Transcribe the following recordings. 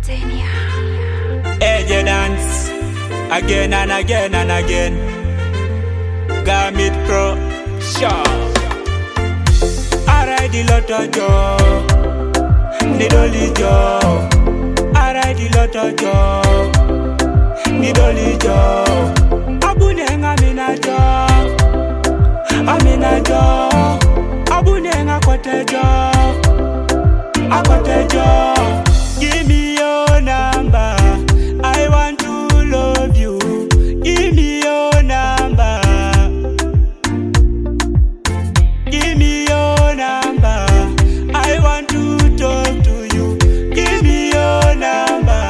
Edge dance again and again and again. Gamit Pro Show. I ride the Lotto Joe, Nidoli Joe. I ride the Lotto Joe, Nidoli Joe. Abunenga mina Joe, Amina Joe. Abunenga kote Joe, akote Joe. Give me your number, I want to love you. Give me your number. Give me your number, I want to talk to you. Give me your number.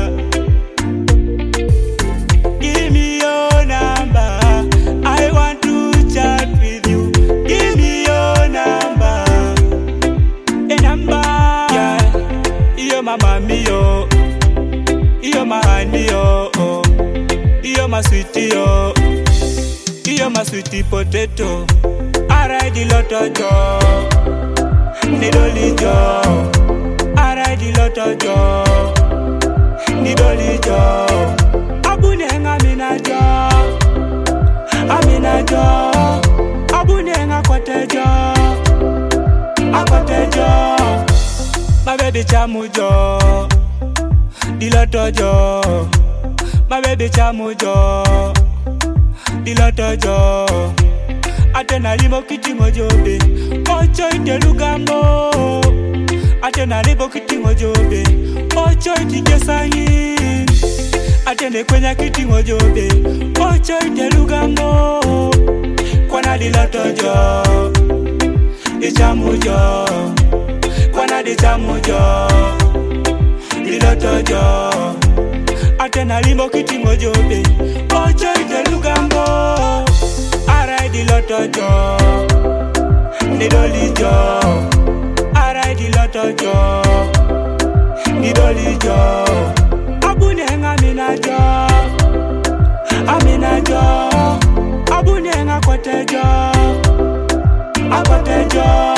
Give me your number, I want to chat with you. Give me your number. A number, yeah. You're my mommy, yo. You're my honey, yo. You're my sweetie, yo. You're my sweetie potato. I ride the Lotto Joe, Nidoli Joe. I ride the Lotto Joe, Nidoli Joe. Abunenga mina Joe, Amina Joe. Abunenga kote Joe, akote Joe. My baby chamu Joe, the Lotto Joe. My baby chamu Joe, the Lotto Joe. Atena limo kitingo jobe, ocho ite lugambo. Atena limo kitingo jobe, ocho ite sangi. Atene kwenya kitingo jobe, ocho ite lugambo. Kwana di Lotto Joe, di chamu Joe. Kwana di chamu Joe, di Lotto Joe. Atena limo kitingo jobe, ocho ite lugambo. I ride the Lotto Joe, Nidoli Joe. I ride the Lotto Joe, Nidoli Joe. Abunenga mina Joe, Amina Joe. Abunenga kote Joe, akote Joe.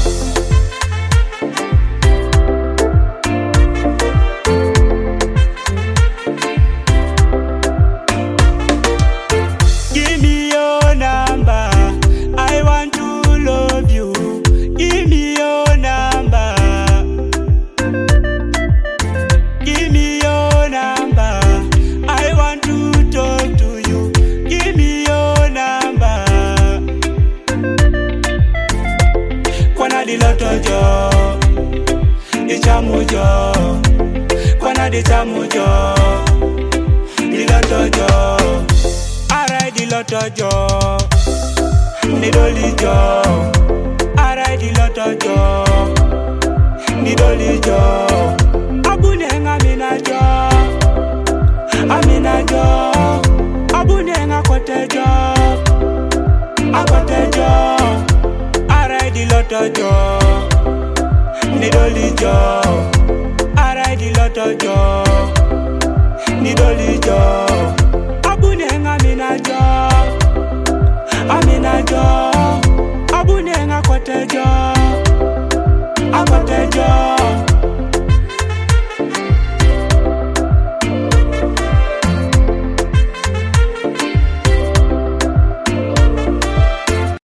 The Lotto Joe, the chamu Joe. Kwana the chamu Joe, the Lotto Joe. I ride the Lotto Joe, Nidoli Joe. I ride the Lotto Joe, Nidoli Joe. Abunenga mina Joe, Amina Joe. Abunenga kote Joe, akote Joe. I ride the Lotto Joe, Nidoli Joe. I ride the Lotto Joe, Nidoli Joe. Abunenga mina Joe, Amina Joe. Abunenga kote Joe, akote Joe.